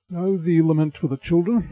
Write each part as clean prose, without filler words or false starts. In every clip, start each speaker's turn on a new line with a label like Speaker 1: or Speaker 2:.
Speaker 1: Now the Lament for the Children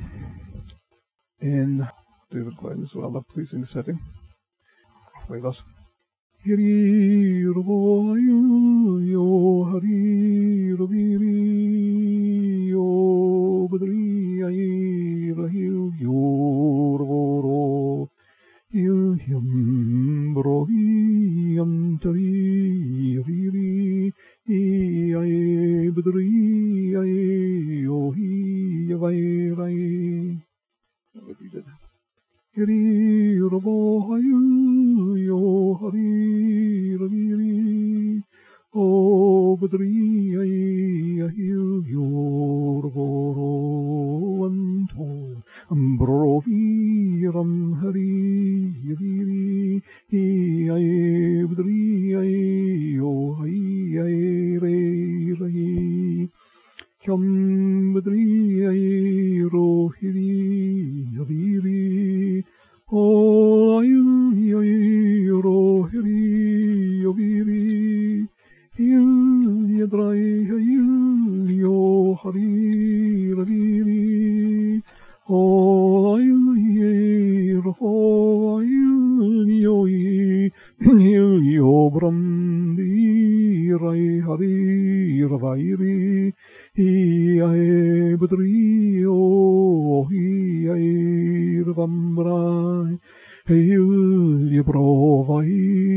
Speaker 1: in David Klein's rather pleasing setting. Play thus. Hiri Rovayu Yo Hari Roviri Yo Badri Ai Rahil Yo Rovoro Il Him Brohi Antari Riri Ai Badri Ai Yo Hi Yavai Rai. Repeated. Hiri Rovayu Yo Hari Raviri O Badri Ai Ahil Yo Rovoro Anto Ambrovi Ram Hari Yaviri Ai Badri Ai Yo Hai Ai Re Rai Kyam Badri Ai Rohiri Yaviri O Ai Rohiri Yaviri Il Yadrai Ai Yo Hari Raviri O Ai Roho Ai Yoi Il Yobrandi Rai Hari Ravairi Ai Badri O Ai Ravamrai Heil Yabrovai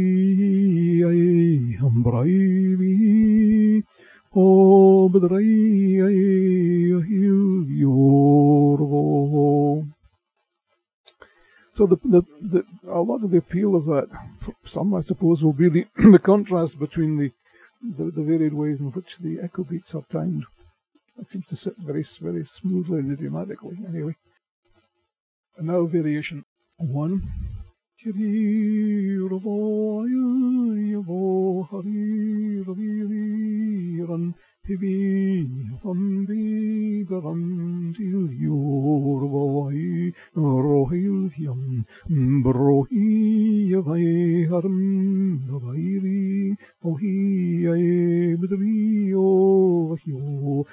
Speaker 1: Ai Ambraivi O Badrai Ai Heil Yorvo. So a lot of the appeal of that, for some I suppose, will be the contrast between the varied ways in which the echo beats are timed. It seems to sit very, very smoothly and idiomatically, anyway. And now variation 1. Kiri Ravo Yavo Hari Raviri Ran Hivi Vambi Garam Til Yorvai Rohil Yam Brohi Yavai Haram Navairi Ohi Ai Bidri O Hyo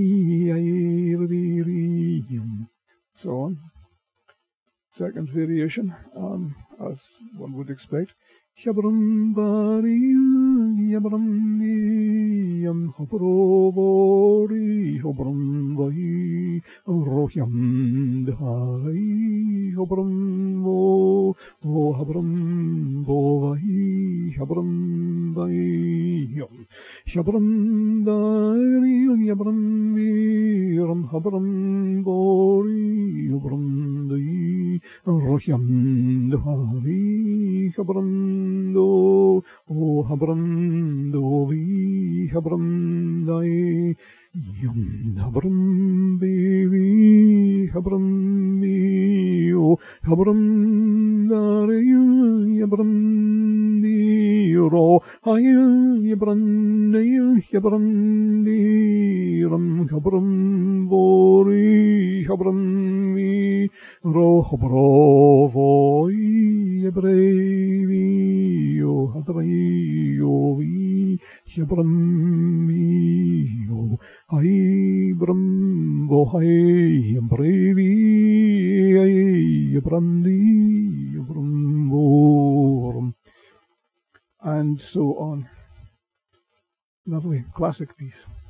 Speaker 1: So on. Second variation, as one would expect. Yabram bari yabram yam hoprovori hobram vahi rohyam dhai hobram vo habram vo vahi habram vahi yam shabram dari yabram viram habram vori habram dai rohyam dhari habram do o habram do vi habram dai yam habram vi habram vi o habram dari yabram di ro ay yabram di yabram di ram habram vori habram vi ro habro voi yabrevi o hadrai o vi yabram vi o ay bram vo hay yabrevi ay yabram di yabram vorum, and so on. Lovely classic piece.